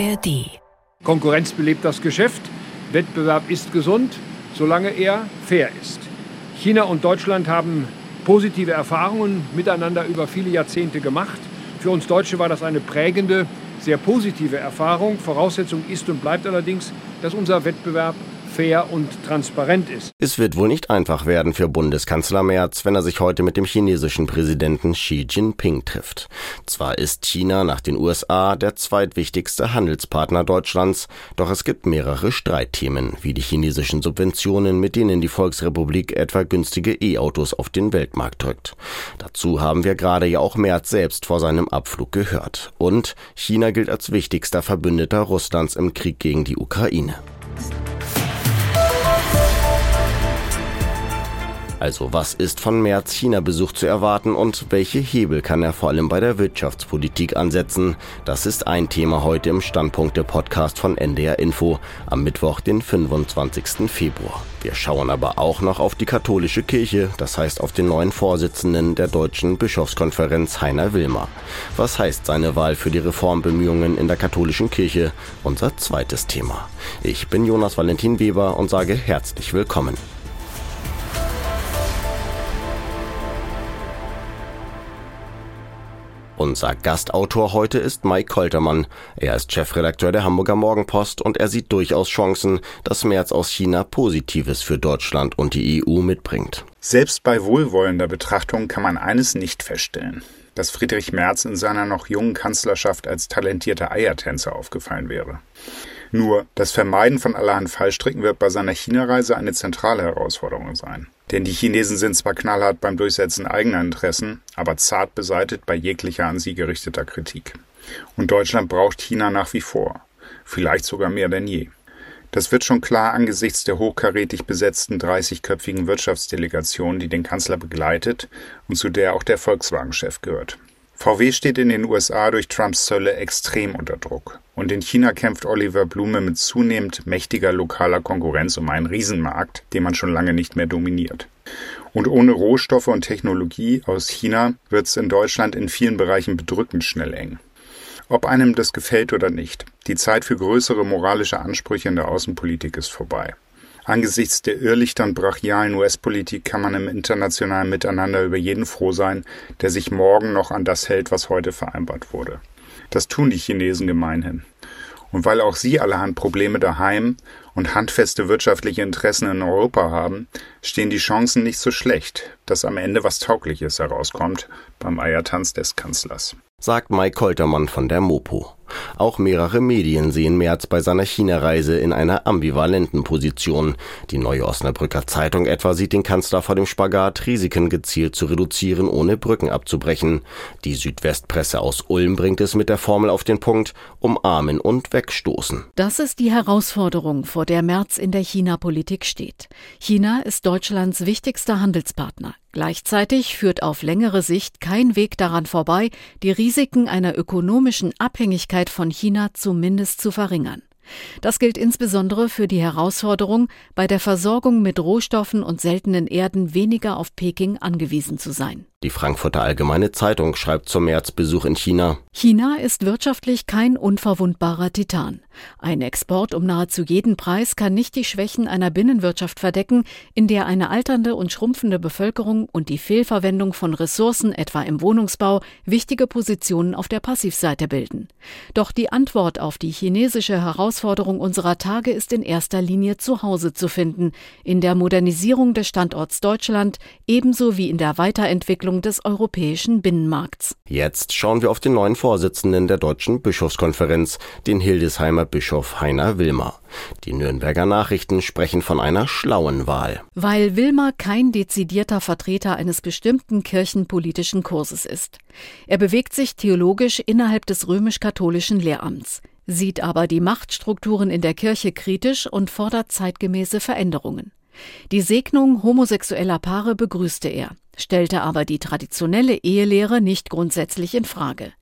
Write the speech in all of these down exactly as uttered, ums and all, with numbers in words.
R D. Konkurrenz belebt das Geschäft. Wettbewerb ist gesund, solange er fair ist. China und Deutschland haben positive Erfahrungen miteinander über viele Jahrzehnte gemacht. Für uns Deutsche war das eine prägende, sehr positive Erfahrung. Voraussetzung ist und bleibt allerdings, dass unser Wettbewerb fair und transparent ist. Es wird wohl nicht einfach werden für Bundeskanzler Merz, wenn er sich heute mit dem chinesischen Präsidenten Xi Jinping trifft. Zwar ist China nach den U S A der zweitwichtigste Handelspartner Deutschlands, doch es gibt mehrere Streitthemen, wie die chinesischen Subventionen, mit denen die Volksrepublik etwa günstige E-Autos auf den Weltmarkt drückt. Dazu haben wir gerade ja auch Merz selbst vor seinem Abflug gehört. Und China gilt als wichtigster Verbündeter Russlands im Krieg gegen die Ukraine. Also was ist von Merz China-Besuch zu erwarten und welche Hebel kann er vor allem bei der Wirtschaftspolitik ansetzen? Das ist ein Thema heute im Standpunkte-Podcast von N D R Info am Mittwoch, den fünfundzwanzigsten Februar. Wir schauen aber auch noch auf die katholische Kirche, das heißt auf den neuen Vorsitzenden der Deutschen Bischofskonferenz, Heiner Wilmer. Was heißt seine Wahl für die Reformbemühungen in der katholischen Kirche? Unser zweites Thema. Ich bin Jonas Valentin Weber und sage herzlich willkommen. Unser Gastautor heute ist Mike Koltermann. Er ist Chefredakteur der Hamburger Morgenpost und er sieht durchaus Chancen, dass Merz aus China Positives für Deutschland und die E U mitbringt. Selbst bei wohlwollender Betrachtung kann man eines nicht feststellen: dass Friedrich Merz in seiner noch jungen Kanzlerschaft als talentierter Eiertänzer aufgefallen wäre. Nur, das Vermeiden von allerhand Fallstricken wird bei seiner China-Reise eine zentrale Herausforderung sein. Denn die Chinesen sind zwar knallhart beim Durchsetzen eigener Interessen, aber zart beseitigt bei jeglicher an sie gerichteter Kritik. Und Deutschland braucht China nach wie vor. Vielleicht sogar mehr denn je. Das wird schon klar angesichts der hochkarätig besetzten dreißigköpfigen Wirtschaftsdelegation, die den Kanzler begleitet und zu der auch der Volkswagen-Chef gehört. V W steht in den U S A durch Trumps Zölle extrem unter Druck. Und in China kämpft Oliver Blume mit zunehmend mächtiger lokaler Konkurrenz um einen Riesenmarkt, den man schon lange nicht mehr dominiert. Und ohne Rohstoffe und Technologie aus China wird es in Deutschland in vielen Bereichen bedrückend schnell eng. Ob einem das gefällt oder nicht, die Zeit für größere moralische Ansprüche in der Außenpolitik ist vorbei. Angesichts der Irrlichter und brachialen U S-Politik kann man im internationalen Miteinander über jeden froh sein, der sich morgen noch an das hält, was heute vereinbart wurde. Das tun die Chinesen gemeinhin. Und weil auch sie allerhand Probleme daheim und handfeste wirtschaftliche Interessen in Europa haben, stehen die Chancen nicht so schlecht, dass am Ende was Taugliches herauskommt beim Eiertanz des Kanzlers. Sagt Mike Koltermann von der Mopo. Auch mehrere Medien sehen Merz bei seiner China-Reise in einer ambivalenten Position. Die Neue Osnabrücker Zeitung etwa sieht den Kanzler vor dem Spagat, Risiken gezielt zu reduzieren, ohne Brücken abzubrechen. Die Südwestpresse aus Ulm bringt es mit der Formel auf den Punkt: umarmen und wegstoßen. Das ist die Herausforderung, vor der Merz in der China-Politik steht. China ist Deutschlands wichtigster Handelspartner. Gleichzeitig führt auf längere Sicht kein Weg daran vorbei, die Risiken einer ökonomischen Abhängigkeit von China zumindest zu verringern. Das gilt insbesondere für die Herausforderung, bei der Versorgung mit Rohstoffen und seltenen Erden weniger auf Peking angewiesen zu sein. Die Frankfurter Allgemeine Zeitung schreibt zum März-Besuch in China: China ist wirtschaftlich kein unverwundbarer Titan. Ein Export um nahezu jeden Preis kann nicht die Schwächen einer Binnenwirtschaft verdecken, in der eine alternde und schrumpfende Bevölkerung und die Fehlverwendung von Ressourcen, etwa im Wohnungsbau, wichtige Positionen auf der Passivseite bilden. Doch die Antwort auf die chinesische Herausforderung unserer Tage ist in erster Linie zu Hause zu finden, in der Modernisierung des Standorts Deutschland, ebenso wie in der Weiterentwicklung des europäischen Binnenmarkts. Jetzt schauen wir auf den neuen Vorsitzenden der Deutschen Bischofskonferenz, den Hildesheimer Bischof Heiner Wilmer. Die Nürnberger Nachrichten sprechen von einer schlauen Wahl. Weil Wilmer kein dezidierter Vertreter eines bestimmten kirchenpolitischen Kurses ist. Er bewegt sich theologisch innerhalb des römisch-katholischen Lehramts, sieht aber die Machtstrukturen in der Kirche kritisch und fordert zeitgemäße Veränderungen. Die Segnung homosexueller Paare begrüßte er, stellte aber die traditionelle Ehelehre nicht grundsätzlich in Frage.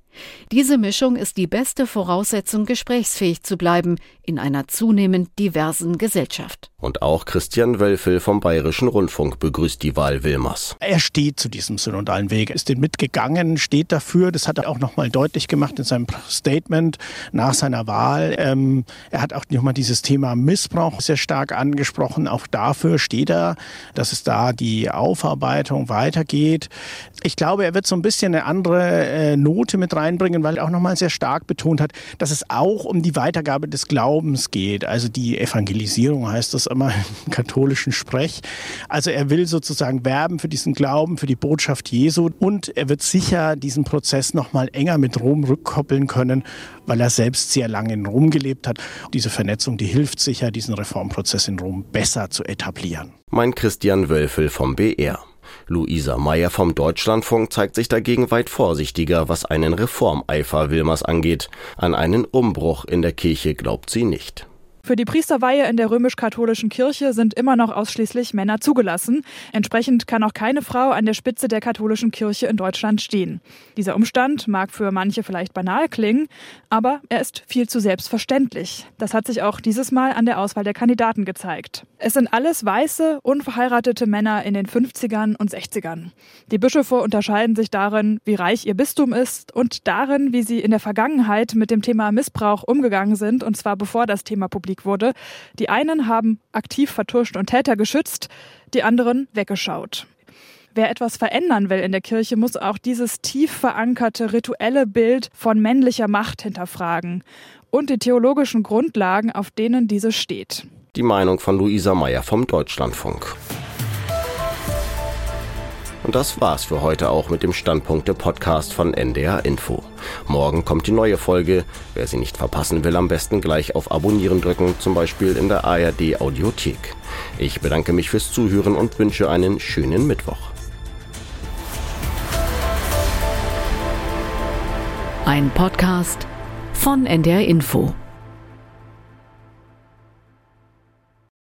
Diese Mischung ist die beste Voraussetzung, gesprächsfähig zu bleiben in einer zunehmend diversen Gesellschaft. Und auch Christian Wölfel vom Bayerischen Rundfunk begrüßt die Wahl Wilmers. Er steht zu diesem synodalen Weg, ist den mitgegangen, steht dafür. Das hat er auch nochmal deutlich gemacht in seinem Statement nach seiner Wahl. Ähm, er hat auch nochmal dieses Thema Missbrauch sehr stark angesprochen. Auch dafür steht er, dass es da die Aufarbeitung weitergeht. Ich glaube, er wird so ein bisschen eine andere äh, Note mit reinbringen, weil er auch nochmal sehr stark betont hat, dass es auch um die Weitergabe des Glaubens geht. Also die Evangelisierung heißt das immer im katholischen Sprech. Also er will sozusagen werben für diesen Glauben, für die Botschaft Jesu, und er wird sicher diesen Prozess nochmal enger mit Rom rückkoppeln können, weil er selbst sehr lange in Rom gelebt hat. Diese Vernetzung, die hilft sicher, diesen Reformprozess in Rom besser zu etablieren. Mein Christian Wölfel vom B R. Luisa Meyer vom Deutschlandfunk zeigt sich dagegen weit vorsichtiger, was einen Reformeifer Wilmers angeht. An einen Umbruch in der Kirche glaubt sie nicht. Für die Priesterweihe in der römisch-katholischen Kirche sind immer noch ausschließlich Männer zugelassen. Entsprechend kann auch keine Frau an der Spitze der katholischen Kirche in Deutschland stehen. Dieser Umstand mag für manche vielleicht banal klingen, aber er ist viel zu selbstverständlich. Das hat sich auch dieses Mal an der Auswahl der Kandidaten gezeigt. Es sind alles weiße, unverheiratete Männer in den fünfzigern und sechzigern. Die Bischöfe unterscheiden sich darin, wie reich ihr Bistum ist, und darin, wie sie in der Vergangenheit mit dem Thema Missbrauch umgegangen sind, und zwar bevor das Thema publik wurde. Die einen haben aktiv vertuscht und Täter geschützt, die anderen weggeschaut. Wer etwas verändern will in der Kirche, muss auch dieses tief verankerte rituelle Bild von männlicher Macht hinterfragen und die theologischen Grundlagen, auf denen diese steht. Die Meinung von Luisa Meyer vom Deutschlandfunk. Und das war's für heute auch mit dem Standpunkte-Podcast von N D R Info. Morgen kommt die neue Folge. Wer sie nicht verpassen will, am besten gleich auf Abonnieren drücken, zum Beispiel in der A R D-Audiothek. Ich bedanke mich fürs Zuhören und wünsche einen schönen Mittwoch. Ein Podcast von N D R Info.